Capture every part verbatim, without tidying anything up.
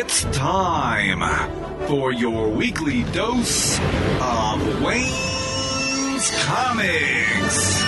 It's time for your weekly dose of Wayne's Comics.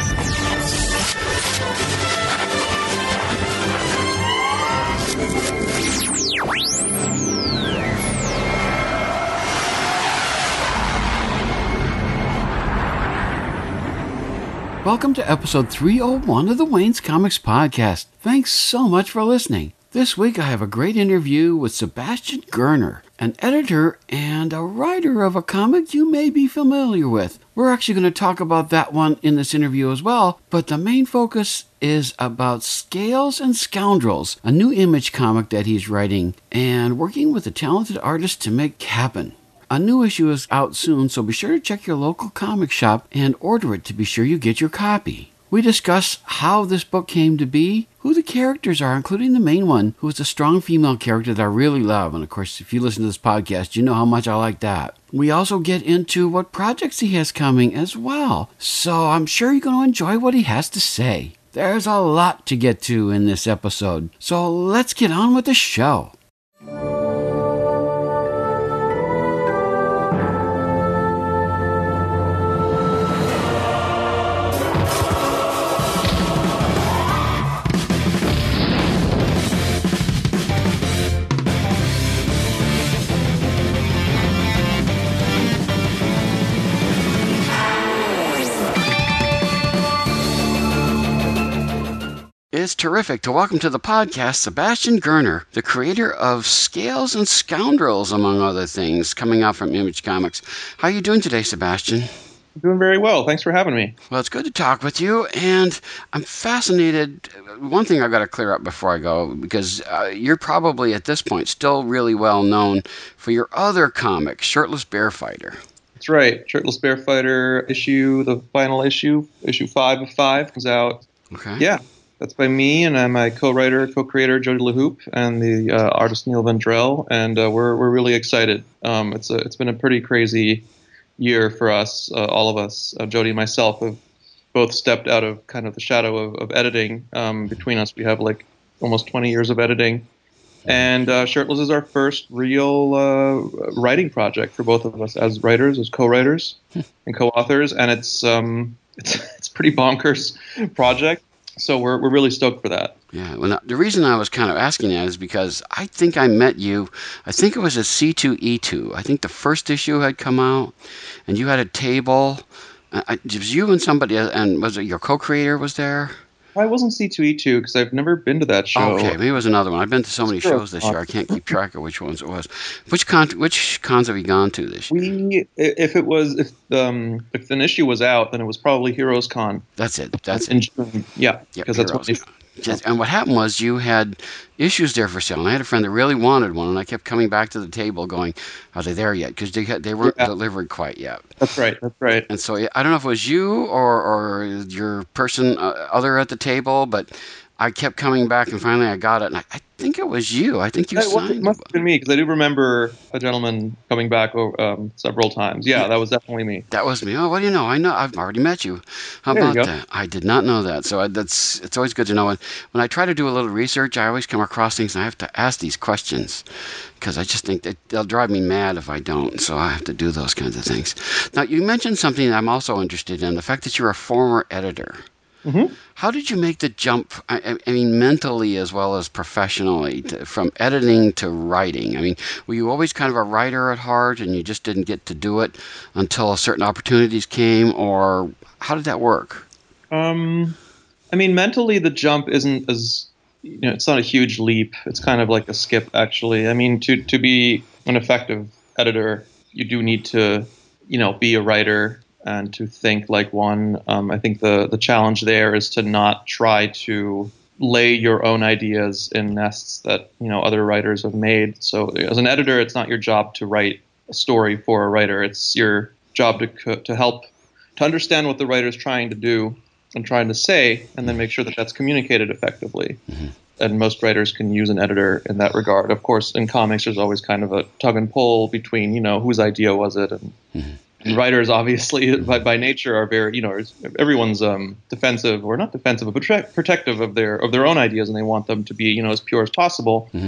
Welcome to episode three oh one of the Wayne's Comics podcast. Thanks so much for listening. This week I have a great interview with Sebastian Girner, an editor and a writer of a comic you may be familiar with. We're actually going to talk about that one in this interview as well, but the main focus is about Scales and Scoundrels, a new Image comic that he's writing and working with a talented artist to make happen. A new issue is out soon, so be sure to check your local comic shop and order it to be sure you get your copy. We discuss how this book came to be, who the characters are, including the main one, who is a strong female character that I really love. And of course, if you listen to this podcast, you know how much I like that. We also get into what projects he has coming as well. So I'm sure you're going to enjoy what he has to say. There's a lot to get to in this episode. So let's get on with the show. It's terrific to welcome to the podcast Sebastian Girner, the creator of Scales and Scoundrels, among other things, coming out from Image Comics. How are you doing today, Sebastian? Doing very well. Thanks for having me. Well, it's good to talk with you, and I'm fascinated. One thing I've got to clear up before I go, because uh, you're probably at this point still really well known for your other comic, Shirtless Bear Fighter. That's right. Shirtless Bear Fighter issue, the final issue, issue five of five, comes out. Okay. Yeah. That's by me, and I'm my co-writer, co-creator Jody LaHoop, and the uh, artist Neil Vendrell, and uh, we're we're really excited. Um, it's a it's been a pretty crazy year for us, uh, all of us. Uh, Jody and myself have both stepped out of kind of the shadow of, of editing. Um, between us, we have like almost twenty years of editing, and uh, Shirtless is our first real uh, writing project for both of us as writers, as co-writers and co-authors, and it's um it's it's a pretty bonkers project. So we're we're really stoked for that. Yeah, well, the reason I was kind of asking that is because I think I met you, I think it was at C two E two. I think the first issue had come out, and you had a table. I, it was you and somebody, and was it your co-creator was there? I wasn't C two E two because I've never been to that show. Okay, maybe it was another one. I've been to so many Sure. shows this year, I can't keep track of which ones it was. Which con? Which cons have you gone to this year? We, if it was, if um, if an issue was out, then it was probably Heroes Con. That's it. That's in it. June. Yeah, Yep, because that's what we. Heroes Con. Just, and what happened was you had issues there for sale. And I had a friend that really wanted one, and I kept coming back to the table going, are they there yet? Because they, had- they weren't Yeah. delivered quite yet. That's right. That's right. And so I don't know if it was you or, or your person uh, other at the table, but I kept coming back, and finally I got it. And I, I think it was you. I think you It was- signed it must have been me because I do remember a gentleman coming back um, several times. Yeah, that was definitely me. That was me. Oh, what do you know? I know. I've already met you. How There you about go. that? I did not know that. So I, that's it's always good to know. And when I try to do a little research, I always come across things, and I have to ask these questions because I just think that they'll drive me mad if I don't. So I have to do those kinds of things. Now, you mentioned something that I'm also interested in, the fact that you're a former editor. Mm-hmm. How did you make the jump, I, I mean, mentally as well as professionally, to, from editing to writing? I mean, were you always kind of a writer at heart and you just didn't get to do it until certain opportunities came, or how did that work? Um, I mean, mentally, the jump isn't as, you know, it's not a huge leap. It's kind of like a skip, actually. I mean, to to be an effective editor, you do need to, you know, be a writer and to think like one. Um, I think the the challenge there is to not try to lay your own ideas in nests that, you know, other writers have made. So as an editor, it's not your job to write a story for a writer. It's your job to co- to help to understand what the writer is trying to do and trying to say, and then make sure that that's communicated effectively. Mm-hmm. And most writers can use an editor in that regard. Of course, in comics, there's always kind of a tug and pull between, you know, whose idea was it, and Mm-hmm. And writers, obviously, by, by nature, are very, you know, everyone's um, defensive, or not defensive, but protect, protective of their of their own ideas, and they want them to be, you know, as pure as possible. Mm-hmm.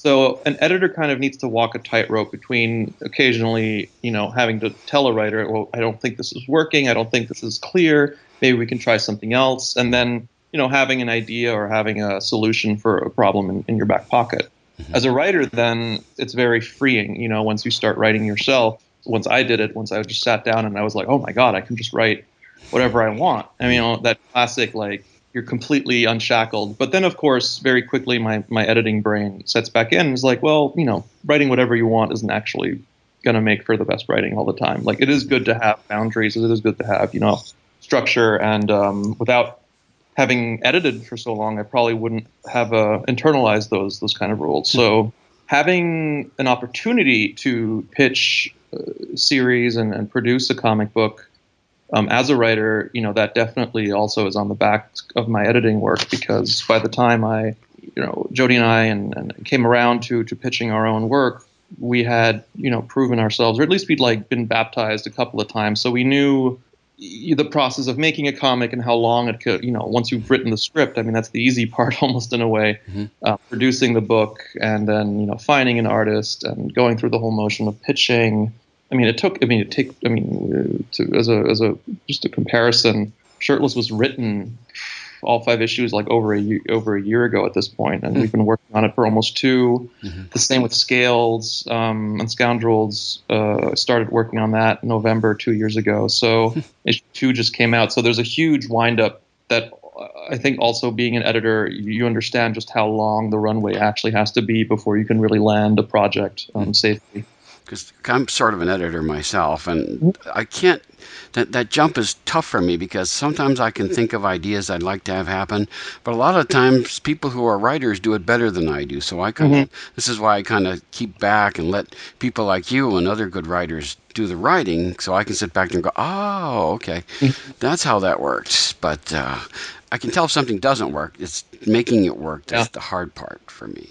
So an editor kind of needs to walk a tightrope between occasionally, you know, having to tell a writer, well, I don't think this is working. I don't think this is clear. Maybe we can try something else. And then, you know, having an idea or having a solution for a problem in, in your back pocket. Mm-hmm. As a writer, then it's very freeing, you know, once you start writing yourself. Once I did it, once I just sat down and I was like, oh my God, I can just write whatever I want. I mean, you know, that classic, like, you're completely unshackled. But then, of course, very quickly, my, my editing brain sets back in and is like, well, you know, writing whatever you want isn't actually going to make for the best writing all the time. Like, it is good to have boundaries. It is good to have, you know, structure. And um, without having edited for so long, I probably wouldn't have uh, internalized those those kind of rules. So having an opportunity to pitch a series and, and produce a comic book Um, as a writer, you know, that definitely also is on the back of my editing work, because by the time I, you know, Jody and I and, and came around to to pitching our own work, we had, you know, proven ourselves, or at least we'd like been baptized a couple of times. So we knew the process of making a comic and how long it could, you know, once you've written the script, I mean, that's the easy part almost in a way, mm-hmm. uh, producing the book and then, you know, finding an artist and going through the whole motion of pitching. I mean, it took. I mean, it take. I mean, to, as a as a just a comparison, Shirtless was written all five issues like over a year, over a year ago at this point, and mm-hmm. we've been working on it for almost two. Mm-hmm. The same with Scales um, and Scoundrels. Uh, started working on that in November two years ago. So issue two just came out. So there's a huge windup that I think also being an editor, you understand just how long the runway actually has to be before you can really land a project um, safely. Because I'm sort of an editor myself, and I can't, that, that jump is tough for me, because sometimes I can think of ideas I'd like to have happen, but a lot of times people who are writers do it better than I do. So I kind of, mm-hmm. this is why I kind of keep back and let people like you and other good writers do the writing, so I can sit back and go, oh, okay, mm-hmm. that's how that works. But uh, I can tell if something doesn't work. It's making it work that's yeah. the hard part for me.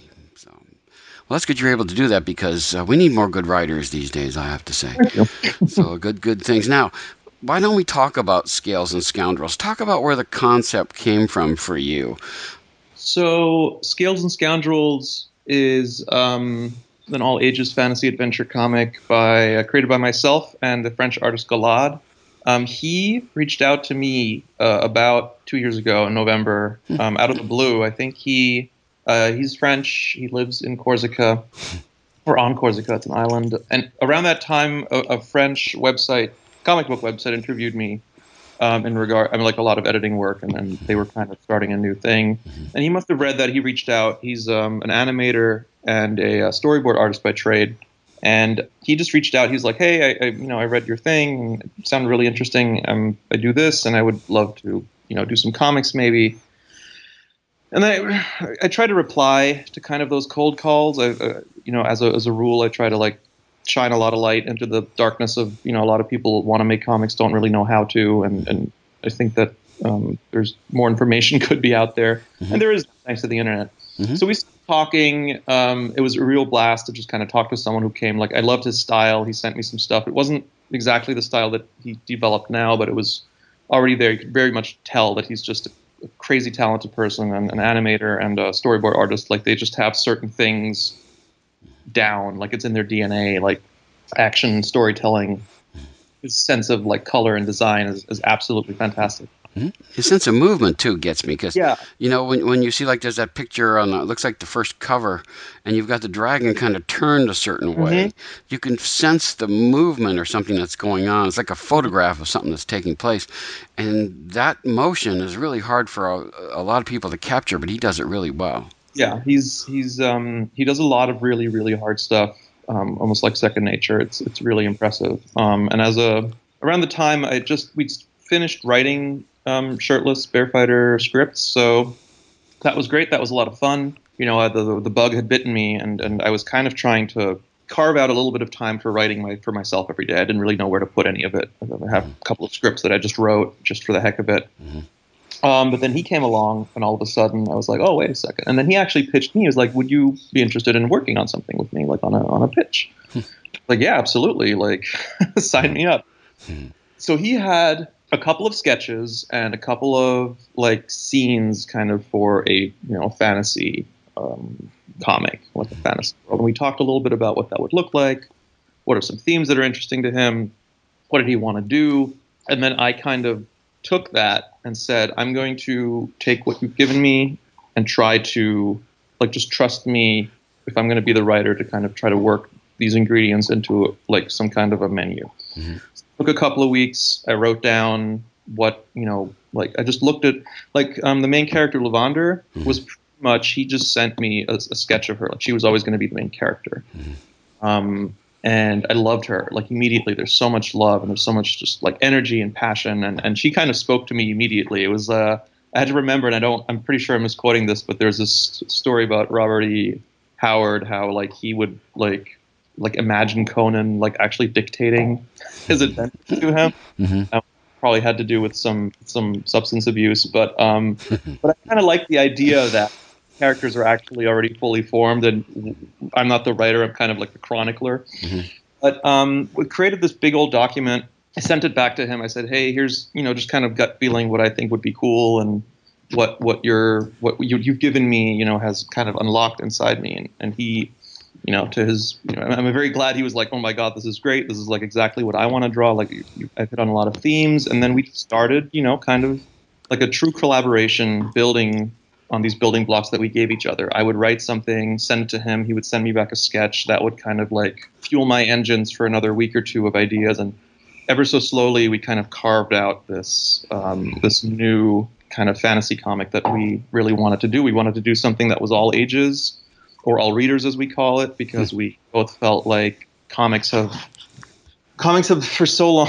Well, that's good you're able to do that, because uh, we need more good writers these days, I have to say. So good, good things. Now, why don't we talk about Scales and Scoundrels? Talk about where the concept came from for you. So Scales and Scoundrels is um, an all-ages fantasy adventure comic by uh, created by myself and the French artist Galad. Um, he reached out to me uh, about two years ago in November, um, out of the blue. I think he... Uh, he's French. He lives in Corsica, or on Corsica. It's an island. And around that time, a, a French website, comic book website, interviewed me um, in regard. I mean, like a lot of editing work, and, and they were kind of starting a new thing. And he must have read that. He reached out. He's um, an animator and a, a storyboard artist by trade. And he just reached out. He's like, "Hey, I, I you know, I read your thing. It sounded really interesting. Um, I do this, and I would love to, you know, do some comics maybe." And then I, I try to reply to kind of those cold calls. I, uh, you know, as a as a rule, I try to like shine a lot of light into the darkness of, you know, a lot of people want to make comics, don't really know how to, and and I think that um, there's more information could be out there, mm-hmm. and there is thanks to the internet. Mm-hmm. So we started talking. Um, it was a real blast to just kind of talk to someone who came. Like, I loved his style. He sent me some stuff. It wasn't exactly the style that he developed now, but it was already there. You could very much tell that he's just a crazy talented person, and an animator and a storyboard artist. Like, they just have certain things down, like it's in their D N A, like action, storytelling. His sense of like color and design is, is absolutely fantastic. Mm-hmm. His sense of movement too gets me, because yeah. you know, when when you see like there's that picture on the, it looks like the first cover, and you've got the dragon kind of turned a certain way, mm-hmm. you can sense the movement or something that's going on. It's like a photograph of something that's taking place, and that motion is really hard for a, a lot of people to capture, but he does it really well. Yeah, he's he's um, he does a lot of really really hard stuff, um, almost like second nature. It's it's really impressive. Um, and as a around the time I just we finished writing um, Shirtless Bear Fighter scripts, so that was great. That was a lot of fun. You know, uh, the the bug had bitten me, and and I was kind of trying to carve out a little bit of time for writing my for myself every day. I didn't really know where to put any of it. I have a couple of scripts that I just wrote just for the heck of it. Mm-hmm. Um, but then he came along, and all of a sudden I was like, oh, wait a second. And then he actually pitched me. He was like, would you be interested in working on something with me, like on a on a pitch? Like, yeah, absolutely. Like, sign me up. Hmm. So he had a couple of sketches and a couple of like scenes kind of for a, you know, fantasy um, comic, like a fantasy world. And we talked a little bit about what that would look like. What are some themes that are interesting to him? What did he want to do? And then I kind of took that and said, I'm going to take what you've given me and try to, like, just trust me if I'm going to be the writer to kind of try to work these ingredients into, like, some kind of a menu. Mm-hmm. Took a couple of weeks. I wrote down what, you know, like, I just looked at, like, um, the main character, Lavander, mm-hmm. was pretty much, he just sent me a, a sketch of her. Like, she was always going to be the main character. Mm-hmm. Um, and I loved her, like, immediately. There's so much love and there's so much just, like, energy and passion. And, and she kind of spoke to me immediately. It was, uh, I had to remember, and I don't, I'm pretty sure I'm misquoting this, but there's this story about Robert E. Howard, how, like, he would, like, like imagine Conan, like, actually dictating his adventures to him. Mm-hmm. Um, probably had to do with some some substance abuse, but um, but I kind of like the idea that characters are actually already fully formed, and I'm not the writer; I'm kind of like the chronicler. Mm-hmm. But um, we created this big old document. I sent it back to him. I said, "Hey, here's, you know, just kind of gut feeling what I think would be cool, and what what you're what you, you've given me, you know, has kind of unlocked inside me." And, and he, you know, to his, you know, I'm very glad he was like, "Oh my God, this is great. This is like exactly what I want to draw." Like, you, you, I hit on a lot of themes, and then we started, you know, kind of like a true collaboration, building on these building blocks that we gave each other. I would write something, send it to him. He would send me back a sketch that would kind of like fuel my engines for another week or two of ideas. And ever so slowly, we kind of carved out this um, this new kind of fantasy comic that we really wanted to do. We wanted to do something that was all ages, or all readers, as we call it, because we both felt like comics have comics have for so long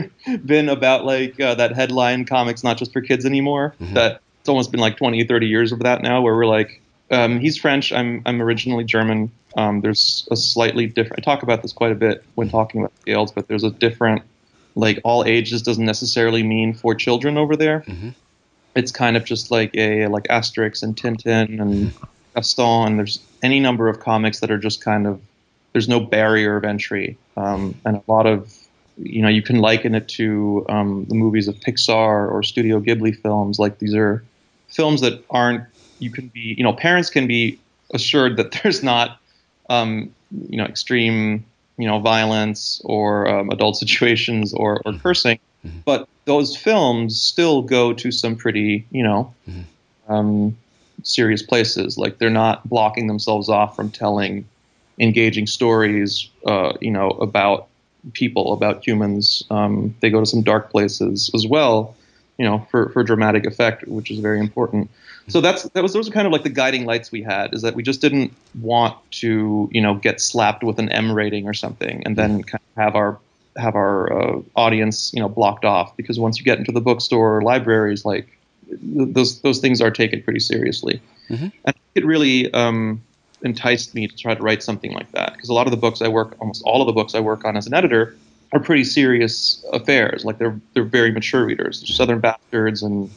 been about like uh, that headline comics not just for kids anymore. Mm-hmm. That it's almost been like twenty, thirty years of that now, where we're like, um, he's French, I'm I'm originally German. Um, there's a slightly different, I talk about this quite a bit when talking about scales, but there's a different, like, all ages doesn't necessarily mean for children over there. Mm-hmm. It's kind of just like a like Asterix and Tintin and Gaston, and there's any number of comics that are just kind of, there's no barrier of entry, um, and a lot of, you know, you can liken it to um, the movies of Pixar or Studio Ghibli films. Like, these are films that aren't, you can be, you know, parents can be assured that there's not, um, you know, extreme, you know, violence or um, adult situations or, or cursing, mm-hmm. but those films still go to some pretty, you know, mm-hmm. um, serious places. Like, they're not blocking themselves off from telling engaging stories, uh, you know, about people, about humans. Um, they go to some dark places as well, you know, for, for dramatic effect, which is very important. So that's that was those are kind of like the guiding lights we had, is that we just didn't want to, you know, get slapped with an M rating or something and then kind of have our have our uh, audience, you know, blocked off, because once you get into the bookstore or libraries, like, those those things are taken pretty seriously. Mm-hmm. And it really um, enticed me to try to write something like that, because a lot of the books I work, almost all of the books I work on as an editor, are pretty serious affairs. Like, they're they're very mature readers. Southern Bastards and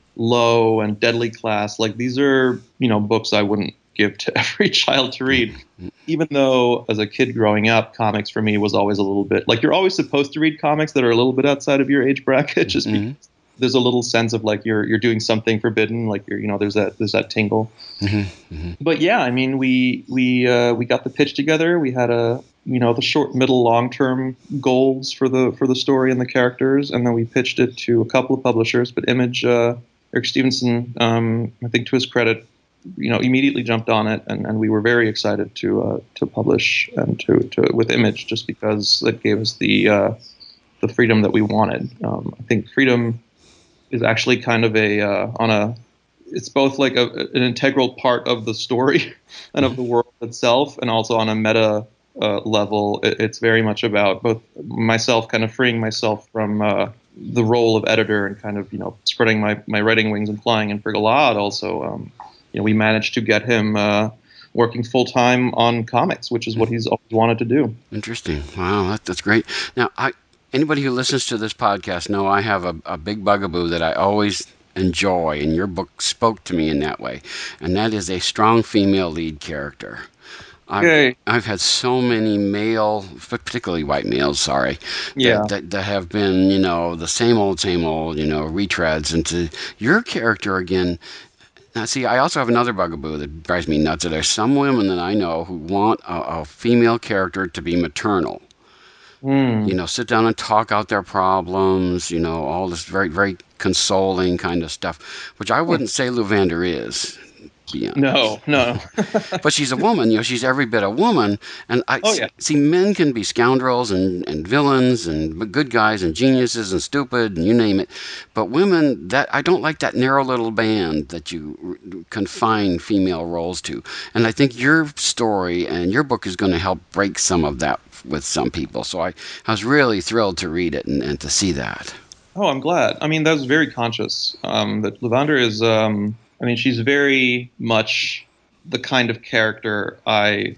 Low and Deadly Class. Like, these are, you know, books I wouldn't give to every child to read. Even though as a kid growing up, comics for me was always a little bit like, you're always supposed to read comics that are a little bit outside of your age bracket, just mm-hmm. because there's a little sense of like you're you're doing something forbidden, like you're, you know, there's that there's that tingle. Mm-hmm. Mm-hmm. But yeah, I mean, we we uh, we got the pitch together. We had a, you know, the short, middle, long term goals for the for the story and the characters, and then we pitched it to a couple of publishers. But Image, uh, Eric Stevenson, um, I think to his credit, you know, immediately jumped on it, and, and we were very excited to uh, to publish and to, to with Image, just because it gave us the uh, the freedom that we wanted. Um, I think freedom is actually kind of a uh, on a it's both like a, an integral part of the story and of the world itself, and also on a meta uh, level, it, it's very much about both myself kind of freeing myself from uh, the role of editor and kind of, you know, spreading my, my writing wings and flying. And for Gilad also, um, you know, we managed to get him uh, working full time on comics, which is what he's always wanted to do. Interesting. Wow, that, that's great. Now, I. Anybody who listens to this podcast know I have a, a big bugaboo that I always enjoy, and your book spoke to me in that way, and that is a strong female lead character. I've, okay. I've had so many male, particularly white males, sorry, yeah. that, that, that have been, you know, the same old, same old, you know, retreads, and to your character again, Now, see, I also have another bugaboo that drives me nuts. There's some women that I know who want a, a female character to be maternal. You Mm. know, sit down and talk out their problems, you know, all this very, very consoling kind of stuff, which I wouldn't say Louvander is, to be honest. No, no. But she's a woman, you know, she's every bit a woman. And I Oh see, yeah. see men can be scoundrels and, and villains and good guys and geniuses and stupid and you name it. But women, that I don't like that narrow little band that you r- confine female roles to. And I think your story and your book is going to help break some of that with some people. So I, I was really thrilled to read it and, and to see that. Oh, I'm glad. I mean, that was very conscious. Um, that Lavender is. Um, I mean, she's very much the kind of character I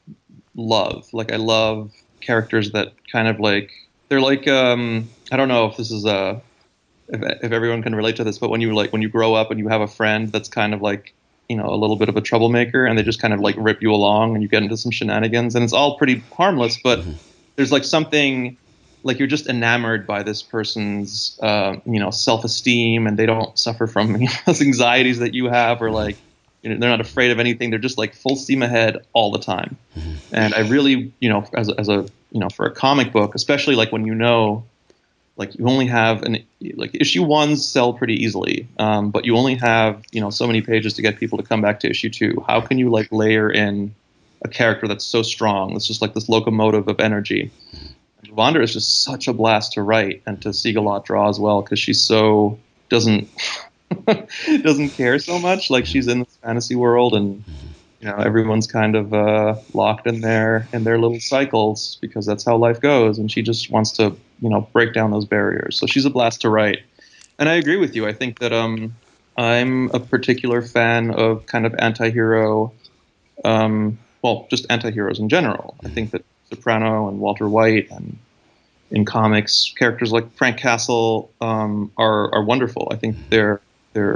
love. Like, I love characters that kind of like they're like. Um, I don't know if this is a if, if everyone can relate to this, but when you like when you grow up and you have a friend that's kind of like you know a little bit of a troublemaker, and they just kind of like rip you along, and you get into some shenanigans, and it's all pretty harmless, but Mm-hmm. there's like something like you're just enamored by this person's uh, you know self-esteem, and they don't suffer from you know, those anxieties that you have, or like you know they're not afraid of anything. They're just like full steam ahead all the time. And I really you know as a, as a you know for a comic book, especially like when you know like you only have an like issue ones sell pretty easily, um, but you only have you know so many pages to get people to come back to issue two. How can you like layer in a character that's so strong? It's just like this locomotive of energy. Lavender is just such a blast to write and to see Galot draw as well, because she's so doesn't doesn't care so much. Like she's in this fantasy world, and you know everyone's kind of uh, locked in their in their little cycles because that's how life goes. And she just wants to you know break down those barriers. So she's a blast to write. And I agree with you. I think that um I'm a particular fan of kind of anti-hero, um, well, just anti-heroes in general. I think that Soprano and Walter White and in comics, characters like Frank Castle um, are are wonderful. I think they're they're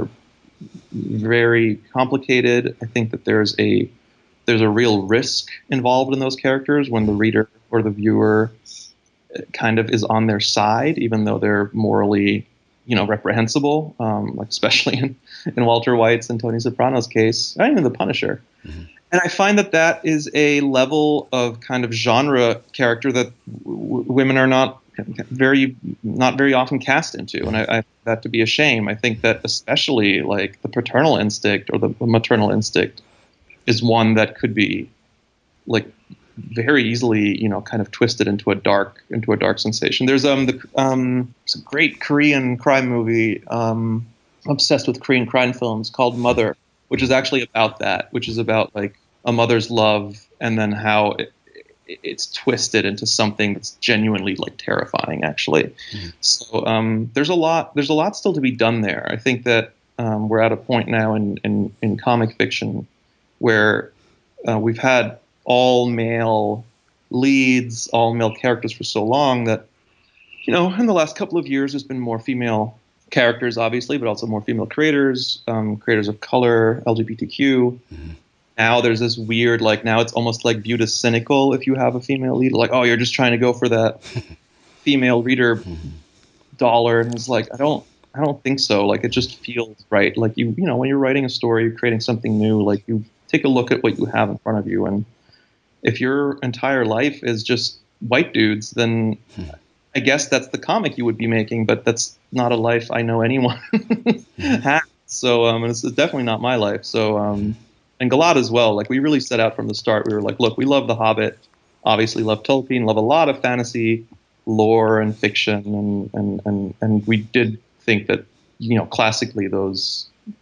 very complicated. I think that there's a there's a real risk involved in those characters when the reader or the viewer kind of is on their side, even though they're morally, you know, reprehensible. Um, like especially in, in Walter White's and Tony Soprano's case, and even the Punisher. Mm-hmm. And I find that that is a level of kind of genre character that w- women are not very, not very often cast into, and I, I find that to be a shame. I think that especially like the paternal instinct or the maternal instinct is one that could be like very easily, you know, kind of twisted into a dark, into a dark sensation. There's um the um it's a great Korean crime movie. Um, I'm obsessed with Korean crime films called Mother, which is actually about that, which is about like a mother's love and then how it, it's twisted into something that's genuinely like terrifying, actually. Mm-hmm. So um, there's a lot, there's a lot still to be done there. I think that um, we're at a point now in, in, in comic fiction where uh, we've had all male leads, all male characters for so long that, you know, in the last couple of years, there's been more female characters, obviously, but also more female creators, um, creators of color, L G B T Q. Mm-hmm. Now there's this weird, like, now it's almost like viewed as cynical if you have a female lead. Like, oh, you're just trying to go for that female reader mm-hmm. dollar. And it's like, I don't, I don't think so. Like, it just feels right. Like, you, you know, when you're writing a story, you're creating something new, like, you take a look at what you have in front of you. And if your entire life is just white dudes, then mm-hmm. I guess that's the comic you would be making, but that's not a life I know anyone has. So um, it's definitely not my life. So um, and Galad as well. Like we really set out from the start. We were like, look, we love The Hobbit, obviously love Tolkien, love a lot of fantasy lore and fiction, and and and and we did think that you know classically those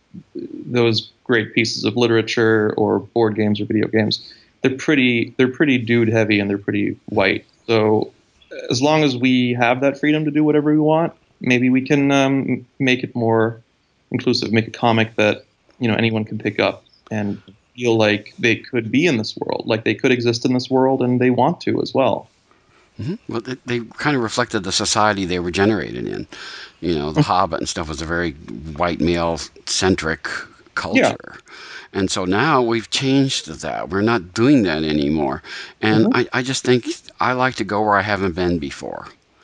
those great pieces of literature or board games or video games, they're pretty they're pretty dude heavy and they're pretty white. So as long as we have that freedom to do whatever we want, maybe we can um, make it more inclusive, make a comic that, you know, anyone can pick up and feel like they could be in this world, like they could exist in this world and they want to as well. Mm-hmm. Well, they, they kind of reflected the society they were generated in. You know, The Hobbit and stuff was a very white male-centric culture. Yeah. And so now we've changed that. We're not doing that anymore. And mm-hmm. I, I just think I like to go where I haven't been before.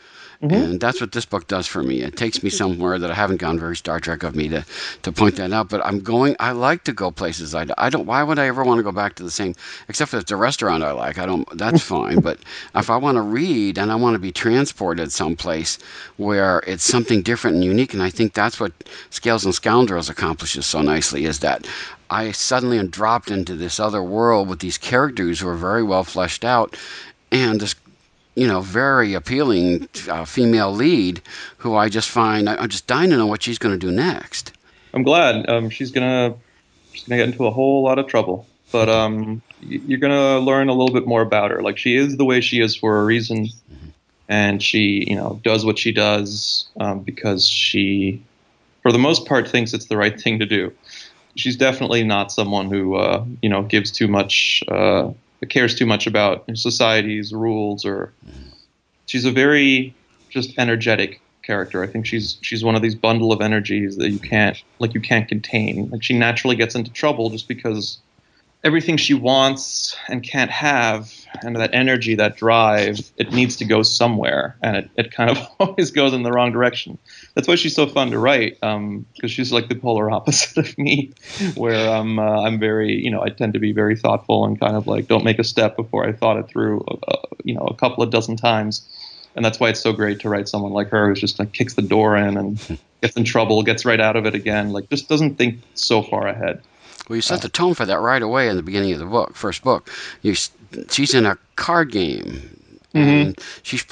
Mm-hmm. And that's what this book does for me. It takes me somewhere that I haven't gone very Star Trek of me to, to point that out. But I'm going, I like to go places. I, I don't, why would I ever want to go back to the same, except if it's a restaurant I like. I don't, that's fine. But if I want to read and I want to be transported someplace where it's something different and unique, and I think that's what Scales and Scoundrels accomplishes so nicely, is that I suddenly am dropped into this other world with these characters who are very well fleshed out, and this, you know, very appealing uh, female lead who I just find, I, I'm just dying to know what she's going to do next. I'm glad. Um, she's gonna she's gonna get into a whole lot of trouble, but um, you're gonna learn a little bit more about her. Like, she is the way she is for a reason, mm-hmm. and she, you know, does what she does um, because she, for the most part, thinks it's the right thing to do. She's definitely not someone who, uh, you know, gives too much. Uh, cares too much about society's rules, or she's a very just energetic character. I think she's she's one of these bundle of energies that you can't like you can't contain. Like, she naturally gets into trouble just because everything she wants and can't have, and that energy, that drive, it needs to go somewhere, and it, it kind of always goes in the wrong direction. That's why she's so fun to write, because um, she's like the polar opposite of me, where um, uh, I'm very, you know, I tend to be very thoughtful and kind of like don't make a step before I thought it through, uh, you know, a couple of dozen times. And that's why it's so great to write someone like her who's just like kicks the door in and gets in trouble, gets right out of it again, like just doesn't think so far ahead. Well, you set the tone for that right away in the beginning of the book, first book. You, she's in a card game, and mm-hmm. she's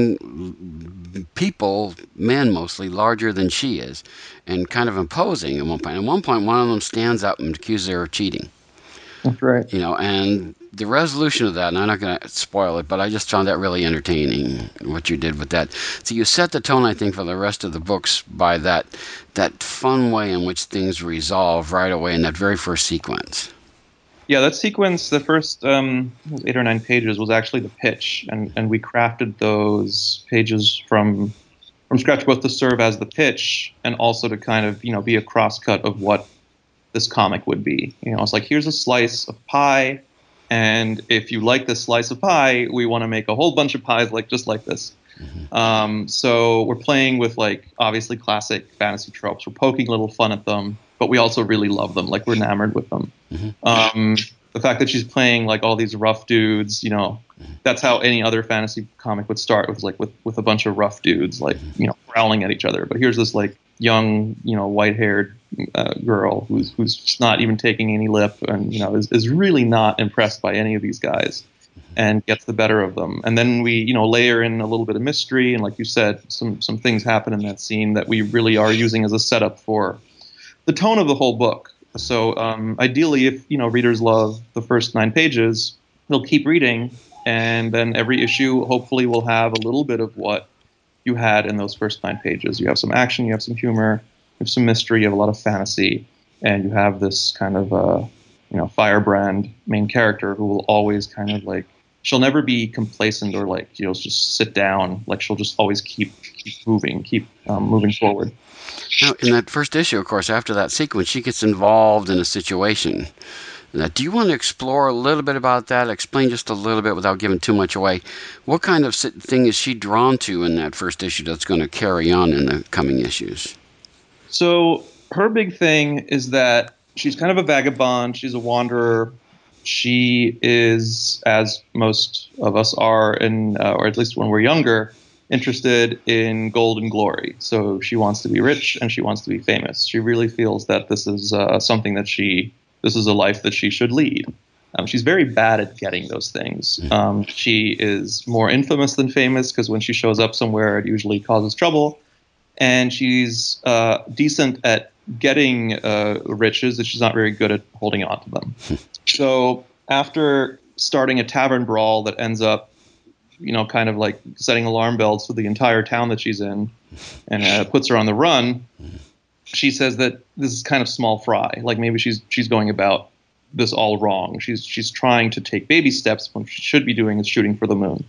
playing people, men mostly, larger than she is, and kind of imposing at one point. At one point, one of them stands up and accuses her of cheating. That's right. You know, and the resolution of that, and I'm not going to spoil it, but I just found that really entertaining, what you did with that. So you set the tone, I think, for the rest of the books by that that fun way in which things resolve right away in that very first sequence. Yeah, that sequence, the first um, eight or nine pages, was actually the pitch, and, and we crafted those pages from from scratch, both to serve as the pitch and also to kind of, you know, be a crosscut of what this comic would be. You know, it's like, here's a slice of pie, and if you like this slice of pie, we want to make a whole bunch of pies like just like this. Mm-hmm. Um, so we're playing with, like, obviously classic fantasy tropes. We're poking a little fun at them, but we also really love them. Like, we're enamored with them. Mm-hmm. Um, the fact that she's playing like all these rough dudes, you know, mm-hmm. that's how any other fantasy comic would start, with like with, with a bunch of rough dudes, like, you know, growling at each other. But here's this like young, you know, white-haired uh, girl who's who's just not even taking any lip, and, you know, is, is really not impressed by any of these guys, and gets the better of them. And then we, you know, layer in a little bit of mystery, and like you said, some some things happen in that scene that we really are using as a setup for the tone of the whole book. So um, ideally, if, you know, readers love the first nine pages, they'll keep reading, and then every issue hopefully will have a little bit of what you had in those first nine pages. You have some action, you have some humor, you have some mystery, you have a lot of fantasy, and you have this kind of, uh, you know, firebrand main character who will always kind of like, she'll never be complacent or like, you know, just sit down. Like, she'll just always keep keep moving, keep um, moving forward. Now, in that first issue, of course, after that sequence, she gets involved in a situation. Now, do you want to explore a little bit about that? Explain just a little bit without giving too much away. What kind of thing is she drawn to in that first issue that's going to carry on in the coming issues? So her big thing is that she's kind of a vagabond. She's a wanderer. She is, as most of us are, in, uh, or at least when we're younger, interested in gold and glory. So she wants to be rich and she wants to be famous. She really feels that this is uh, something that she, this is a life that she should lead. Um, she's very bad at getting those things. Um, she is more infamous than famous, because when she shows up somewhere, it usually causes trouble. And she's uh, decent at getting uh, riches, that she's not very good at holding on to them. So after starting a tavern brawl that ends up, you know, kind of like setting alarm bells for the entire town that she's in, and uh, puts her on the run, she says that this is kind of small fry. Like, maybe she's she's going about this all wrong. She's she's trying to take baby steps when she should be doing is shooting for the moon.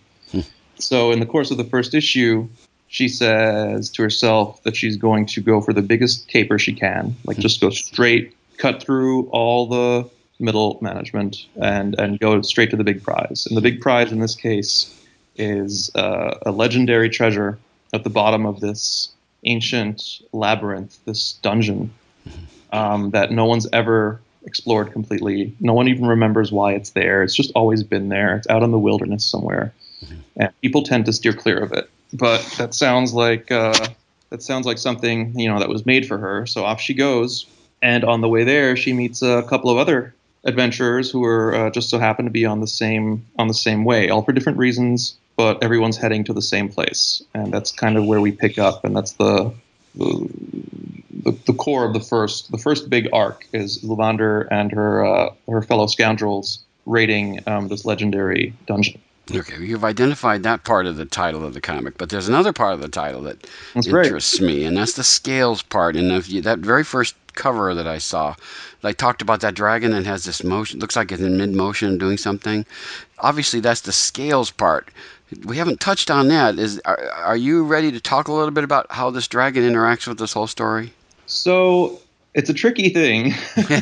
So in the course of the first issue, she says to herself that she's going to go for the biggest caper she can, like just go straight, cut through all the middle management, and and go straight to the big prize. And the big prize in this case is uh, a legendary treasure at the bottom of this ancient labyrinth, this dungeon um, that no one's ever explored completely. No one even remembers why it's there. It's just always been there. It's out in the wilderness somewhere, and people tend to steer clear of it. But that sounds like uh, that sounds like something, you know, that was made for her. So off she goes, and on the way there, she meets a couple of other adventurers who are uh, just so happen to be on the same on the same way, all for different reasons, but everyone's heading to the same place, and that's kind of where we pick up, and that's the the, the, the core of the first the first big arc is Louvander and her uh, her fellow scoundrels raiding um, this legendary dungeon. Okay, you've identified that part of the title of the comic, but there's another part of the title that That's interests right. me, and that's the scales part. And if you, that very first cover that I saw, I talked about that dragon that has this motion, looks like it's in mid-motion doing something. Obviously, that's the scales part. We haven't touched on that. Is are, are you ready to talk a little bit about how this dragon interacts with this whole story? So it's a tricky thing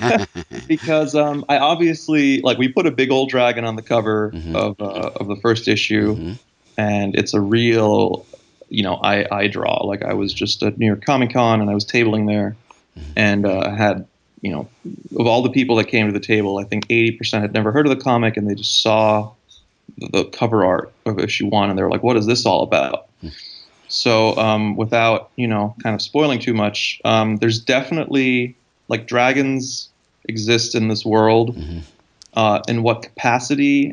because um, I obviously, like, we put a big old dragon on the cover mm-hmm. of uh, of the first issue, mm-hmm. and it's a real, you know, eye, eye draw. Like, I was just at New York Comic Con and I was tabling there, mm-hmm. and uh, had, you know, of all the people that came to the table, I think eighty percent had never heard of the comic, and they just saw the cover art of issue one, and they were like, "What is this all about?" Mm-hmm. So um, without, you know, kind of spoiling too much, um, there's definitely, like, dragons exist in this world. Mm-hmm. Uh, in what capacity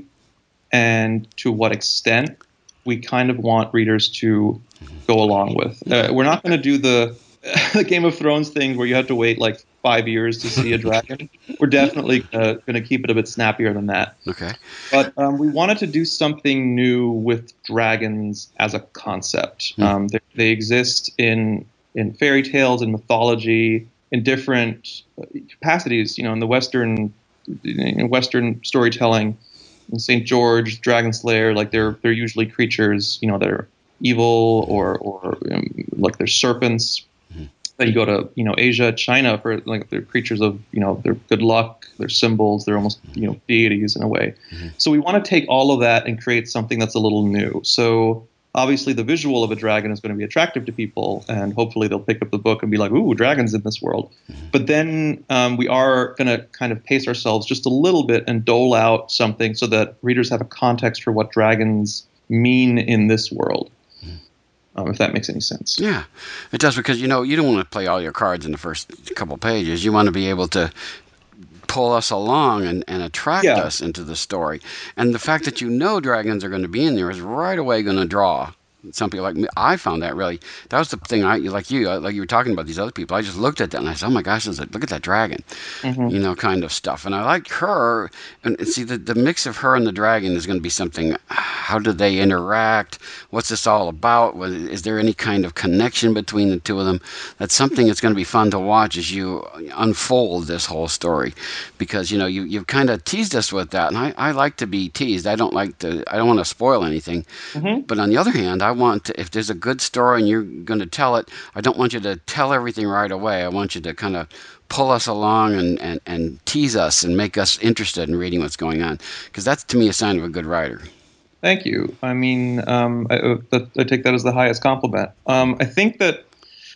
and to what extent we kind of want readers to go along with. Uh, we're not going to do the, the Game of Thrones thing where you have to wait like five years to see a dragon. We're definitely uh, going to keep it a bit snappier than that. Okay. But um, we wanted to do something new with dragons as a concept. Mm. Um, they, they exist in in fairy tales and mythology in different capacities. You know, in the Western in Western storytelling, in Saint George, Dragon Slayer, like they're they're usually creatures, you know, that are evil or or um, like they're serpents. Then you go to, you know, Asia, China for, like, they're creatures of, you know, they're good luck, they're symbols, they're almost, you know, deities in a way. Mm-hmm. So we want to take all of that and create something that's a little new. So obviously the visual of a dragon is going to be attractive to people, and hopefully they'll pick up the book and be like, ooh, dragons in this world. Mm-hmm. But then um, we are going to kind of pace ourselves just a little bit and dole out something so that readers have a context for what dragons mean in this world. Um, if that makes any sense. Yeah, it does, because, you know, you don't want to play all your cards in the first couple pages. You want to be able to pull us along and, and attract yeah. us into the story. And the fact that you know dragons are going to be in there is right away going to draw some people like me. I found that really, that was the thing, I like you, like you were talking about these other people. I just looked at that and I said, oh my gosh, look at that dragon, mm-hmm. you know, kind of stuff. And I liked her, and, and see, the, the mix of her and the dragon is going to be something, how do they interact? What's this all about? Is there any kind of connection between the two of them? That's something that's going to be fun to watch as you unfold this whole story, because, you know, you, you've kind of teased us with that. And I, I like to be teased. I don't like to, I don't want to spoil anything. Mm-hmm. But on the other hand, I want to, if there's a good story and you're going to tell it, I don't want you to tell everything right away. I want you to kind of pull us along and, and, and tease us and make us interested in reading what's going on, because that's, to me, a sign of a good writer. Thank you. I mean, um, I, I take that as the highest compliment. Um, I think that,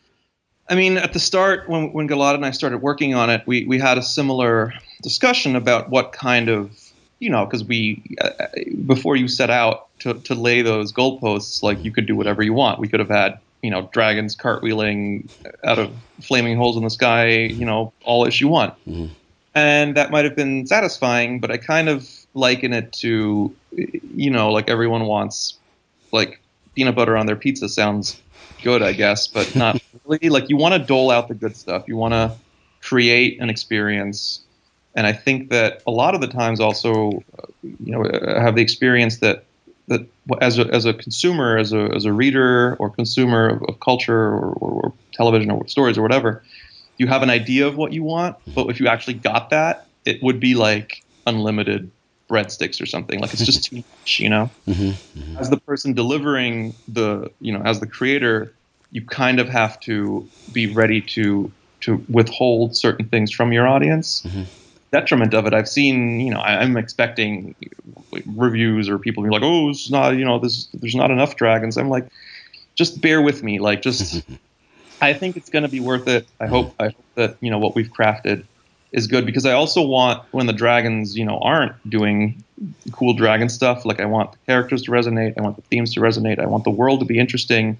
I mean, at the start, when, when Gilad and I started working on it, we, we had a similar discussion about what kind of, you know, because we, uh, before you set out to, to lay those goalposts, like, you could do whatever you want. We could have had, you know, dragons cartwheeling out of flaming holes in the sky, you know, all issue one. Mm-hmm. And that might have been satisfying, but I kind of liken it to, you know, like, everyone wants, like, peanut butter on their pizza. Sounds good, I guess, but not really. Like, you want to dole out the good stuff. You want to create an experience. And I think that a lot of the times also, you know, have the experience that that as a as a consumer, as a as a reader or consumer of, of culture or, or, or television or stories or whatever, you have an idea of what you want, but if you actually got that, it would be like unlimited breadsticks or something. Like, it's just too much, you know. Mm-hmm, mm-hmm. As the person delivering the, you know, as the creator, you kind of have to be ready to to withhold certain things from your audience. Mm-hmm. Detriment of it, I've seen, you know, I, I'm expecting reviews or people be like, oh, it's not, you know, this, there's not enough dragons. I'm like, just bear with me. Like, just I think it's going to be worth it. I hope I hope that you know what we've crafted is good, because I also want, when the dragons, you know, aren't doing cool dragon stuff, like I want the characters to resonate, I want the themes to resonate, I want the world to be interesting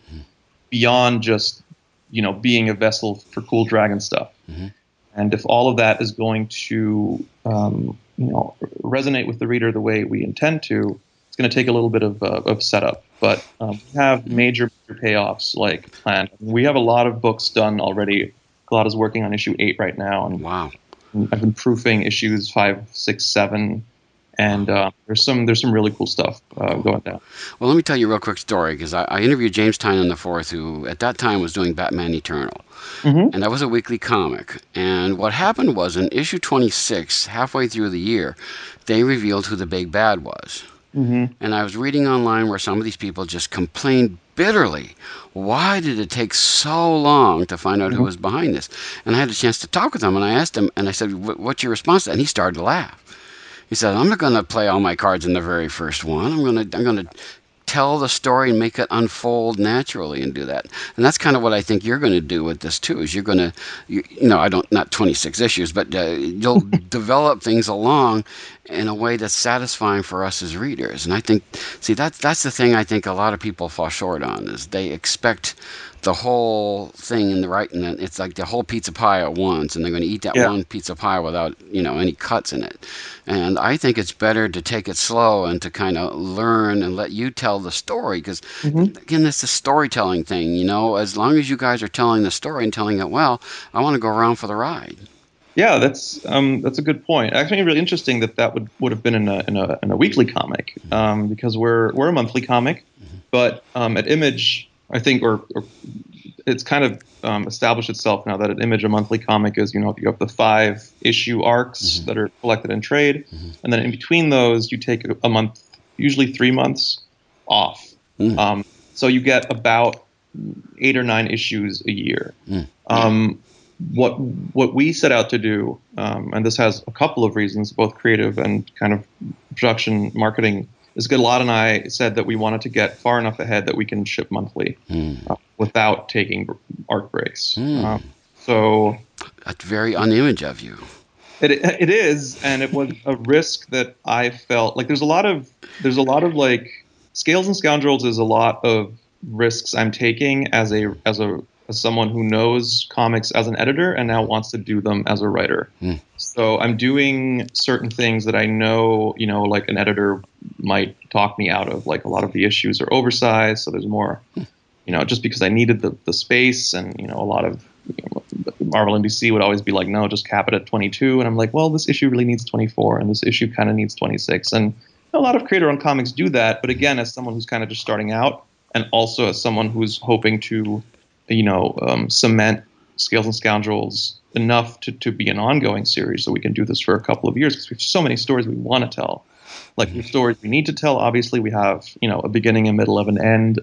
beyond just, you know, being a vessel for cool dragon stuff. Mm-hmm. And if all of that is going to, um, you know, resonate with the reader the way we intend to, it's going to take a little bit of, uh, of setup. But um, we have major, major payoffs like planned. We have a lot of books done already. Claude is working on issue eight right now, and wow. I've been proofing issues five, six, seven, and uh, there's some there's some really cool stuff uh, going down. Well, let me tell you a real quick story, because I, I interviewed James Tynion the Fourth, who at that time was doing Batman Eternal, mm-hmm. and that was a weekly comic. And what happened was, in issue twenty-six, halfway through the year, they revealed who the big bad was. Mm-hmm. And I was reading online where some of these people just complained bitterly. Why did it take so long to find out mm-hmm. who was behind this? And I had a chance to talk with him, and I asked him, and I said, what's your response to that? And he started to laugh. He said, I'm not going to play all my cards in the very first one. I'm going to I'm going to tell the story and make it unfold naturally and do that. And that's kind of what I think you're going to do with this too, is you're going to, you, you know, I don't, not twenty-six issues, but uh, you'll develop things along in a way that's satisfying for us as readers. And I think, see, that's, that's the thing I think a lot of people fall short on, is they expect the whole thing in the right, and it's like the whole pizza pie at once, and they're going to eat that yeah. one pizza pie without, you know, any cuts in it. And I think it's better to take it slow and to kind of learn and let you tell the story, because mm-hmm. again, it's a storytelling thing, you know. As long as you guys are telling the story and telling it well, I want to go around for the ride. Yeah, that's um, that's a good point. Actually, really interesting that that would, would have been in a in a in a weekly comic, um, because we're we're a monthly comic, mm-hmm. but um, at Image, I think, or, or it's kind of um, established itself now that at Image, a monthly comic is, you know, you have the five issue arcs mm-hmm. that are collected in trade, mm-hmm. and then in between those, you take a, a month, usually three months off. Mm-hmm. Um, so you get about eight or nine issues a year. Mm-hmm. Um, what what we set out to do, um, and this has a couple of reasons, both creative and kind of production marketing, is Gilad and I said that we wanted to get far enough ahead that we can ship monthly mm. uh, without taking arc breaks. Mm. Um, so that's very un-Image of you. It it is, and it was a risk that I felt like there's a lot of there's a lot of like Scales and Scoundrels is a lot of risks I'm taking as a as a as someone who knows comics as an editor and now wants to do them as a writer. Mm. So I'm doing certain things that I know, you know, like an editor might talk me out of. Like a lot of the issues are oversized, so there's more, mm. you know, just because I needed the, the space, and, you know, a lot of you know, Marvel and D C would always be like, no, just cap it at twenty-two. And I'm like, well, this issue really needs twenty-four, and this issue kind of needs twenty-six. And a lot of creator-owned comics do that. But again, as someone who's kind of just starting out, and also as someone who's hoping to, you know, um, cement Scales and Scoundrels enough to, to be an ongoing series, so we can do this for a couple of years, because we have so many stories we want to tell. Like the stories we need to tell, obviously we have, you know, a beginning, a middle, of an end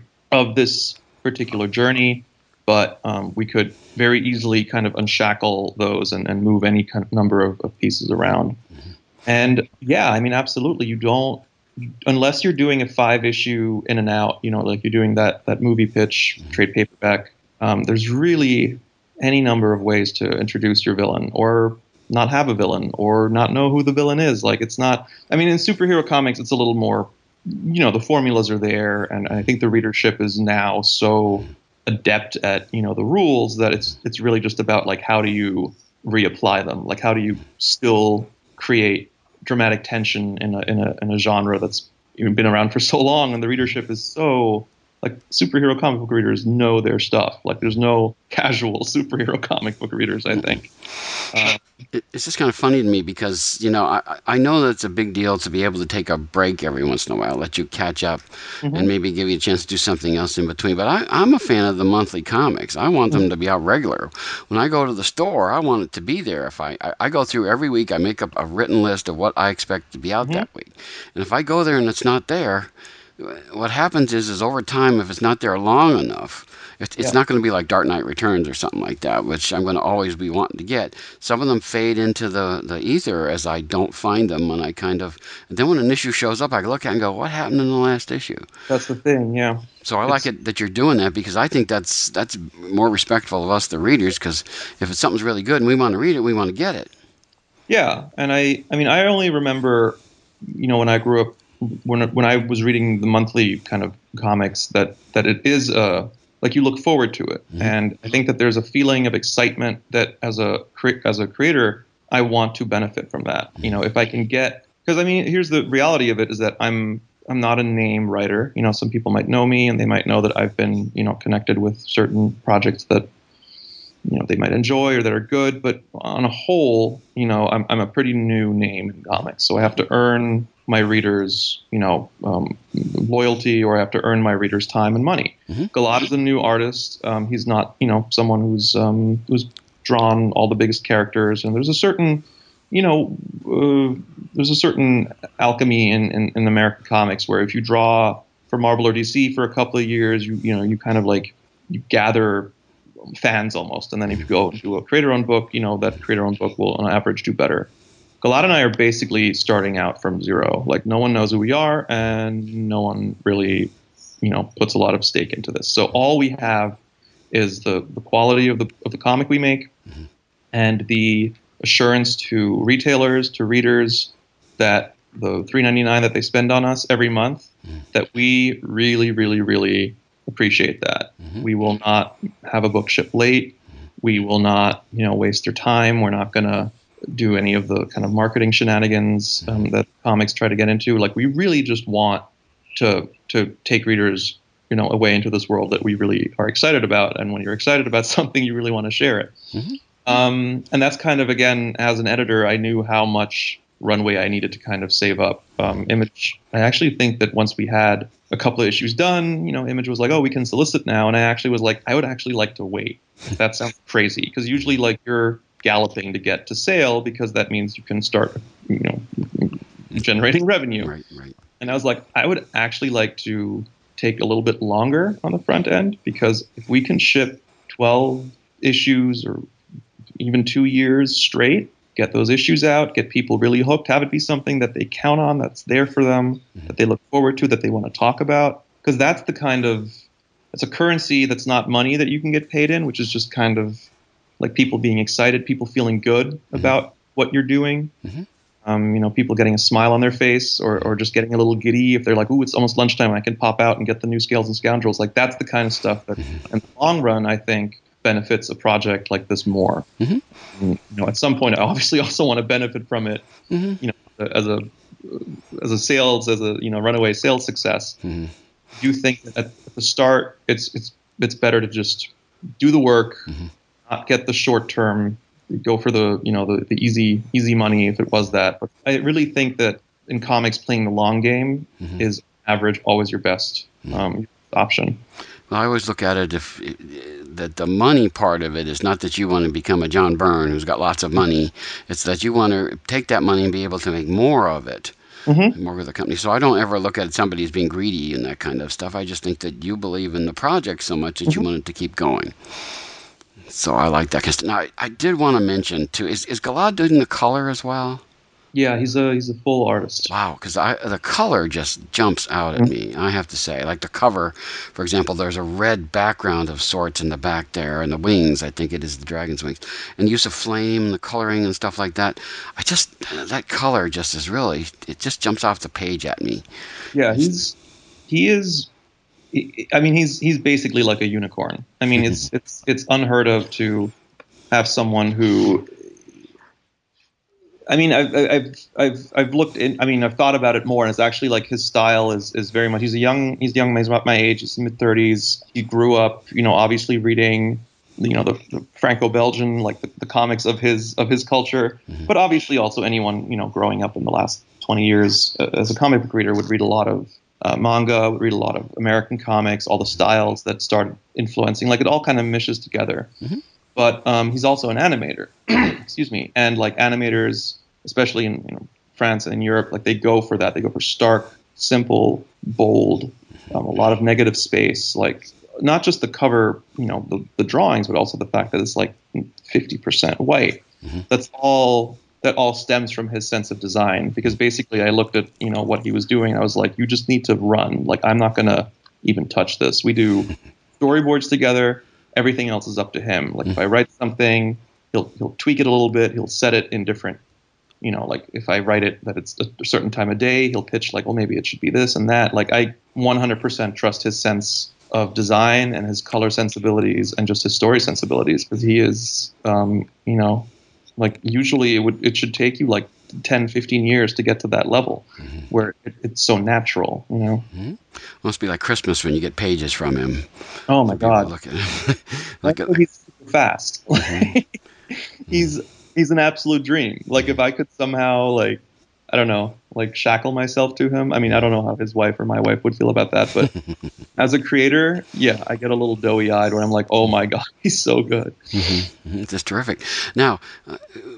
of this particular journey, but um, we could very easily kind of unshackle those and, and move any kind of number of, of pieces around. And yeah, I mean, absolutely, you don't, unless you're doing a five issue in and out, you know, like you're doing that that movie pitch, trade paperback, um, there's really any number of ways to introduce your villain, or not have a villain, or not know who the villain is. Like, it's not, I mean, in superhero comics, it's a little more, you know, the formulas are there, and I think the readership is now so adept at, you know, the rules that it's it's really just about, like, how do you reapply them? Like, how do you still create dramatic tension in a in a in a genre that's even been around for so long, and the readership is so, like, superhero comic book readers know their stuff. Like, there's no casual superhero comic book readers, I think. Uh, it's just kind of funny to me because, you know, I, I know that it's a big deal to be able to take a break every once in a while, let you catch up, mm-hmm. and maybe give you a chance to do something else in between. But I, I'm a fan of the monthly comics. I want them to be out regular. When I go to the store, I want it to be there. If I, I, I go through every week, I make up a written list of what I expect to be out mm-hmm. that week. And if I go there and it's not there, what happens is, is over time, if it's not there long enough, It's, it's Yeah. not going to be like Dark Knight Returns or something like that, which I'm going to always be wanting to get. Some of them fade into the, the ether as I don't find them, and I kind of, and then when an issue shows up, I look at it and go, what happened in the last issue? That's the thing, yeah. So I like It's- it that you're doing that, because I think that's that's more respectful of us, the readers, because if it's something's really good and we want to read it, we want to get it. Yeah, and I, I mean, I only remember, you know, when I grew up, when when I was reading the monthly kind of comics, that that it is uh like you look forward to it, Mhm. and I think that there's a feeling of excitement that as a cre- as a creator, I want to benefit from that. You know, if I can get, because I mean, here's the reality of it is that I'm I'm not a name writer. You know, some people might know me and they might know that I've been, you know, connected with certain projects that, you know, they might enjoy or that are good. But on a whole, you know, I'm, I'm a pretty new name in comics. So I have to earn my readers, you know, um, loyalty, or I have to earn my readers' time and money. Mhm. Galad is a new artist. Um, he's not, you know, someone who's um, who's drawn all the biggest characters. And there's a certain, you know, uh, there's a certain alchemy in, in, in American comics where if you draw for Marvel or D C for a couple of years, you you know, you kind of like you gather fans almost, and then if you go and do a creator-owned book, you know that creator-owned book will on average do better. Galad and I are basically starting out from zero. Like no one knows who we are, and no one really, you know, puts a lot of stake into this. So all we have is the the quality of the of the comic we make, Mhm. and the assurance to retailers, to readers, that the three ninety-nine that they spend on us every month, Mhm. that we really, really, really appreciate that. Mhm. We will not have a book ship late. We will not, you know, waste their time. We're not going to do any of the kind of marketing shenanigans um, that comics try to get into. Like we really just want to to take readers, you know, away into this world that we really are excited about. And when you're excited about something, you really want to share it. Mhm. Um, and that's kind of, again, as an editor, I knew how much runway I needed to kind of save up. Um, Image, I actually think that once we had a couple of issues done, you know, Image was like, oh, we can solicit now. And I actually was like, I would actually like to wait. That sounds crazy, because usually like you're galloping to get to sale because that means you can start, you know, generating revenue. Right, right. And I was like, I would actually like to take a little bit longer on the front end, because if we can ship twelve issues or even two years straight, get those issues out, get people really hooked, have it be something that they count on, that's there for them, Mm-hmm. that they look forward to, that they want to talk about. Because that's the kind of, it's a currency that's not money that you can get paid in, which is just kind of like people being excited, people feeling good Mm-hmm. about what you're doing. Mhm. Um, you know, people getting a smile on their face, or, or just getting a little giddy if they're like, ooh, it's almost lunchtime, I can pop out and get the new Scales and Scoundrels. Like that's the kind of stuff that Mm-hmm. in the long run, I think benefits a project like this more. Mhm. And, you know, at some point, I obviously also want to benefit from it, Mhm. you know, as a as a sales, as a, you know, runaway sales success. Mhm. I do think that at the start, it's it's it's better to just do the work, Mhm. not get the short term, go for the, you know, the, the easy easy money if it was that. But I really think that in comics, playing the long game Mhm. is average always your best um, option. Well, I always look at it if that the money part of it is not that you want to become a John Byrne who's got lots of money. It's that you want to take that money and be able to make more of it, Mm-hmm. more of the company. So I don't ever look at somebody as being greedy and that kind of stuff. I just think that you believe in the project so much that Mm-hmm. you want it to keep going. So I like that. 'Cause now I, I did want to mention too, is is Galad doing the color as well? Yeah, he's a he's a full artist. Wow, because I the color just jumps out at me. I have to say, like the cover, for example, there's a red background of sorts in the back there, and the wings. I think it is the dragon's wings, and use of flame, the coloring and stuff like that. I just that color just is really it just jumps off the page at me. Yeah, he's he is. I mean, he's he's basically like a unicorn. I mean, it's it's it's unheard of to have someone who. I mean, I've I've I've I've looked in. I mean, I've thought about it more, and it's actually like his style is is very much. He's a young. He's young. He's about my age. He's mid thirties. He grew up, you know, obviously reading, you know, the, the Franco-Belgian, like the, the comics of his of his culture. Mhm. But obviously, also anyone, you know, growing up in the last twenty years uh, as a comic book reader would read a lot of uh, manga, would read a lot of American comics, all the styles that started influencing. Like it all kind of meshes together. Mhm. But um, he's also an animator. Excuse me, and like animators, especially in, you know, France and in Europe, like they go for that. They go for stark, simple, bold, um, a lot of negative space, like not just the cover, you know, the, the drawings, but also the fact that it's like fifty percent white. Mm-hmm. That's all. That all stems from his sense of design, because basically I looked at, you know, what he was doing. I was like, you just need to run. Like, I'm not going to even touch this. We do storyboards together. Everything else is up to him. Like, if I write something, he'll he'll tweak it a little bit. He'll set it in different, you know, like if I write it that it's a certain time of day, he'll pitch like, well, maybe it should be this and that. Like, I one hundred percent trust his sense of design and his color sensibilities and just his story sensibilities, because he is, um, you know, like usually it would it should take you like ten, fifteen years to get to that level mm-hmm. where it, it's so natural, you know. Mm-hmm. Must be like Christmas when you get pages from him. Oh my God! Look at like a, he's super fast. Mm-hmm. he's he's an absolute dream. Like if I could somehow like I don't know like shackle myself to him. I mean I don't know how his wife or my wife would feel about that, but as a creator, yeah, I get a little doughy eyed when I'm like, oh my God, he's so good. Mm-hmm. That's terrific. Now. Uh,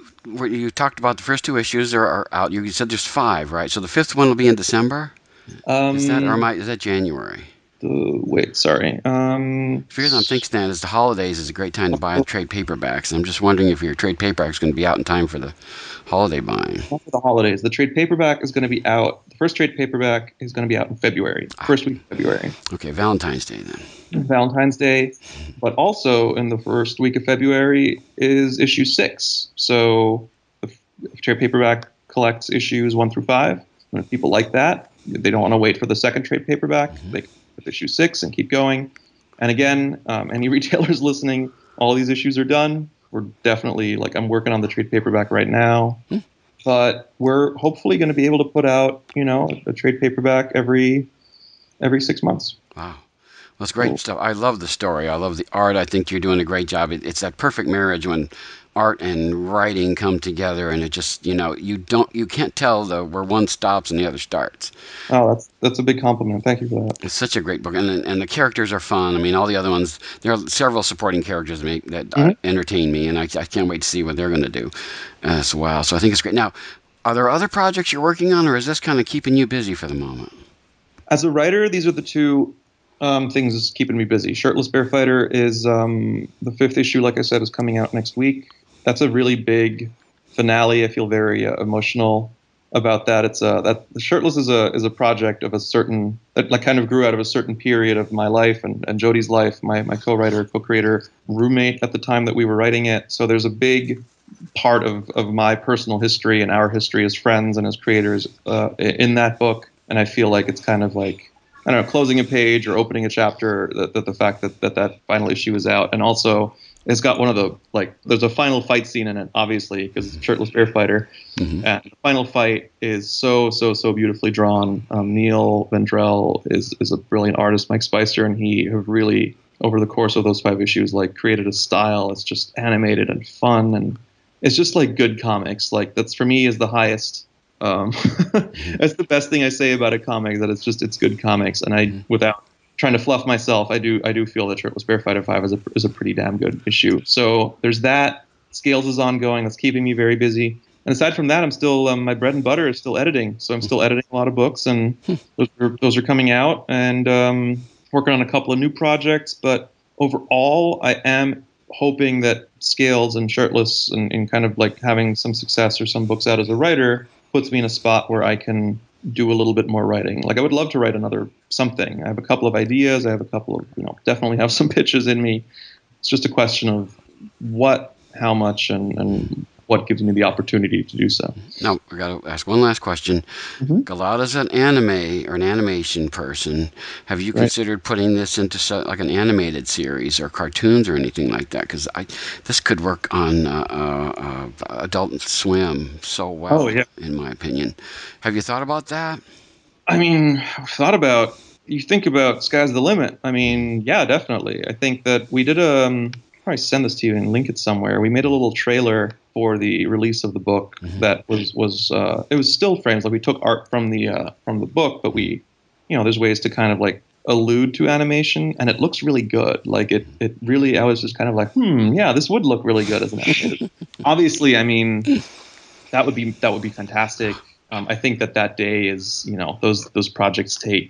You talked about the first two issues are, are out. You said there's five, right? So the fifth one will be in December. Um, is that or am I, is that January? The, wait, sorry. Um, Because I'm thinking that is the holidays is a great time to buy trade paperbacks. I'm just wondering if your trade paperback is going to be out in time for the holiday buying. Not for the holidays. The trade paperback is going to be out. The first trade paperback is going to be out in February, first week of February. Okay, Valentine's Day then. Valentine's Day, but also in the first week of February is issue six. So the trade paperback collects issues one through five. And if people like that, they don't want to wait for the second trade paperback. Mm-hmm. They can get issue six and keep going. And again, um, any retailers listening, all these issues are done. We're definitely like I'm working on the trade paperback right now, mm-hmm. but we're hopefully going to be able to put out, you know, a trade paperback every every six months. Wow. That's great cool. stuff. I love the story. I love the art. I think you're doing a great job. It, it's that perfect marriage when art and writing come together, and it just, you know, you don't, you can't tell the where one stops and the other starts. Oh, that's that's a big compliment. Thank you for that. It's such a great book, and and the characters are fun. I mean, all the other ones, there are several supporting characters that, make, that mm-hmm. uh, entertain me, and I, I can't wait to see what they're going to do as well. So I think it's great. Now, are there other projects you're working on, or is this kind of keeping you busy for the moment? As a writer, these are the two Um, things is keeping me busy. Shirtless Bear Fighter is um, the fifth issue, like I said, is coming out next week. That's a really big finale. I feel very uh, emotional about that. It's a that Shirtless is a is a project of a certain that like kind of grew out of a certain period of my life and, and Jody's life, my my co-writer, co-creator, roommate at the time that we were writing it. So there's a big part of of my personal history and our history as friends and as creators uh, in that book, and I feel like it's kind of like, I don't know, closing a page or opening a chapter, that, that the fact that, that that final issue is out. And also it's got one of the, like, there's a final fight scene in it, obviously, because it's Shirtless Bear Fighter. Mm-hmm. And the final fight is so, so, so beautifully drawn. Um, Neil Vendrell is, is a brilliant artist, Mike Spicer, and he have really, over the course of those five issues, like, created a style. It's just animated and fun. And it's just, like, good comics. Like, that's, for me, is the highest... Um, that's the best thing I say about a comic, that it's just, it's good comics. And I, mm-hmm. without trying to fluff myself, I do, I do feel that Shirtless Bear Fighter five is a, is a pretty damn good issue. So there's that. Scales is ongoing. That's keeping me very busy. And aside from that, I'm still, um, my bread and butter is still editing. So I'm still editing a lot of books, and those are, those are coming out, and um, working on a couple of new projects. But overall, I am hoping that Scales and Shirtless and, and kind of like having some success or some books out as a writer puts me in a spot where I can do a little bit more writing. Like, I would love to write another something. I have a couple of ideas. I have a couple of, you know, definitely have some pitches in me. It's just a question of what, how much, and, and what gives me the opportunity to do so. Now, I got to ask one last question. Mm-hmm. Galata's an anime or an animation person. Have you right. considered putting this into so, like an animated series or cartoons or anything like that? Because I this could work on uh, uh, uh, Adult Swim so well, oh, yeah. in my opinion. Have you thought about that? I mean, I've thought about, you think about sky's the limit. I mean, yeah, definitely. I think that we did a, um, I'll probably send this to you and link it somewhere. We made a little trailer for the release of the book mm-hmm. that was was uh, it was still frames. Like, we took art from the uh, from the book, but we, you know, there's ways to kind of like allude to animation, and it looks really good. Like it it really, I was just kind of like, hmm, yeah, this would look really good as an animated. Obviously, I mean, that would be that would be fantastic. Um, I think that that day is, you know, those those projects take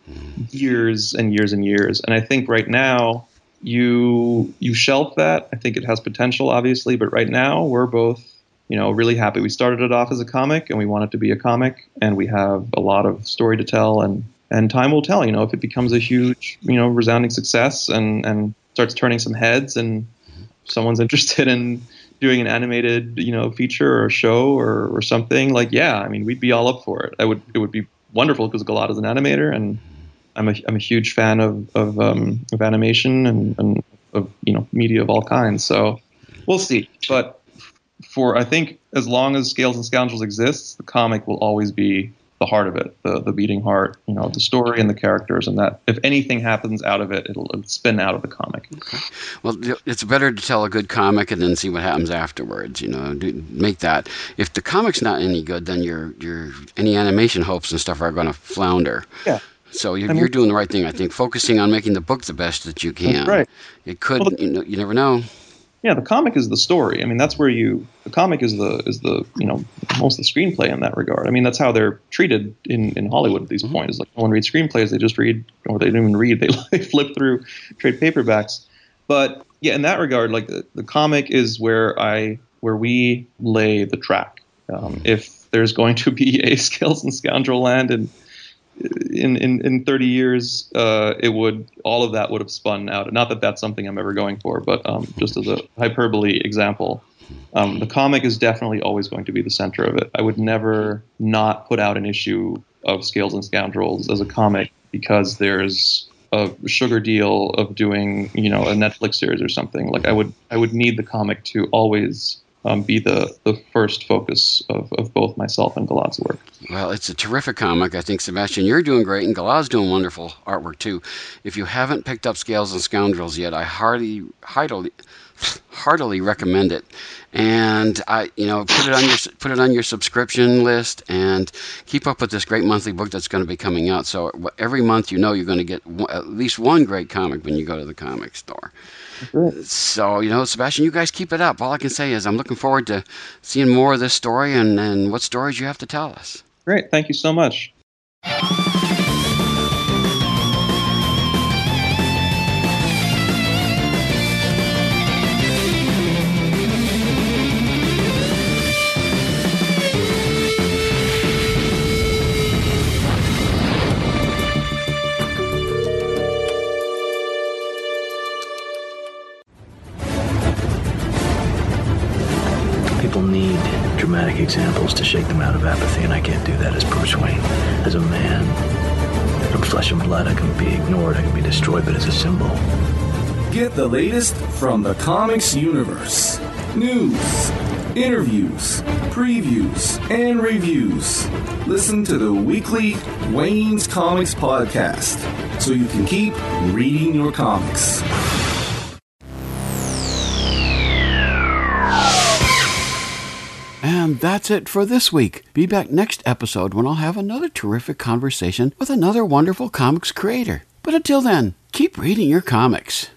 years and years and years. And I think right now you you shelf that. I think it has potential, obviously, but right now we're both, you know, really happy. We started it off as a comic, and we want it to be a comic, and we have a lot of story to tell, and and time will tell. You know, if it becomes a huge, you know, resounding success and and starts turning some heads, and someone's interested in doing an animated, you know, feature or show or, or something, like, yeah, I mean, we'd be all up for it. I would, it would be wonderful because Gilad is an animator, and I'm a, I'm a huge fan of, of, um, of animation and, and of, you know, media of all kinds. So we'll see. But for, I think as long as Scales and Scoundrels exists, the comic will always be the heart of it, the the beating heart, you know, the story and the characters, and that if anything happens out of it, it'll, it'll spin out of the comic. Okay. Well, it's better to tell a good comic and then see what happens afterwards. You know, do, make that. If the comic's not any good, then your your any animation hopes and stuff are going to flounder. Yeah. So you're, I mean, you're doing the right thing, I think, focusing on making the book the best that you can. Right. It could, well, the, you know, you never know. Yeah, the comic is the story. I mean, that's where you. The comic is the is the you know most of the screenplay in that regard. I mean, that's how they're treated in, in Hollywood at these mm-hmm. points. Like no one reads screenplays; they just read, or they don't even read. They, they flip through trade paperbacks. But yeah, in that regard, like the, the comic is where I where we lay the track. Um, if there's going to be a Scales and Scoundrel Land and in, in, in thirty years, uh, it would, all of that would have spun out. Not that that's something I'm ever going for, but um, just as a hyperbole example, um, the comic is definitely always going to be the center of it. I would never not put out an issue of Scales and Scoundrels as a comic because there's a sugar deal of doing, you know, a Netflix series or something. Like I would, I would need the comic to always Um, be the, the first focus of, of both myself and Gilad's work. Well, it's a terrific comic. I think, Sebastian, you're doing great, and Gilad's doing wonderful artwork, too. If you haven't picked up Scales and Scoundrels yet, I heartily, heartily, heartily recommend it. And I, you know, put it on your put it on your subscription list, and keep up with this great monthly book that's going to be coming out. So every month, you know, you're going to get at least one great comic when you go to the comic store. Right. So, you know, Sebastian, you guys keep it up. All I can say is I'm looking forward to seeing more of this story and, and what stories you have to tell us. Great. Thank you so much. People need dramatic examples to shake them out of apathy, and I can't do that as Bruce Wayne. As a man, from flesh and blood, I can be ignored, I can be destroyed, but as a symbol. Get the latest from the comics universe. News, interviews, previews, and reviews. Listen to the weekly Wayne's Comics podcast so you can keep reading your comics. And that's it for this week. Be back next episode when I'll have another terrific conversation with another wonderful comics creator. But until then, keep reading your comics.